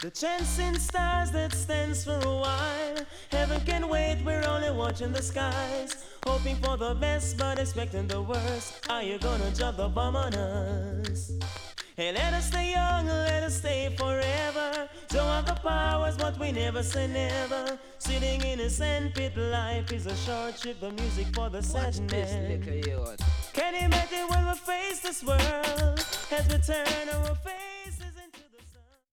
The chancing stars that stands for a while. Heaven can wait, we're only watching the skies. Hoping for the best but expecting the worst. Are you gonna drop the bomb on us? Hey, let us stay young, let us stay forever. Don't have the powers, but we never say never. Sitting in a sandpit, life is a short trip. The music for the sad man. Can you imagine when we face this world as we turn our face?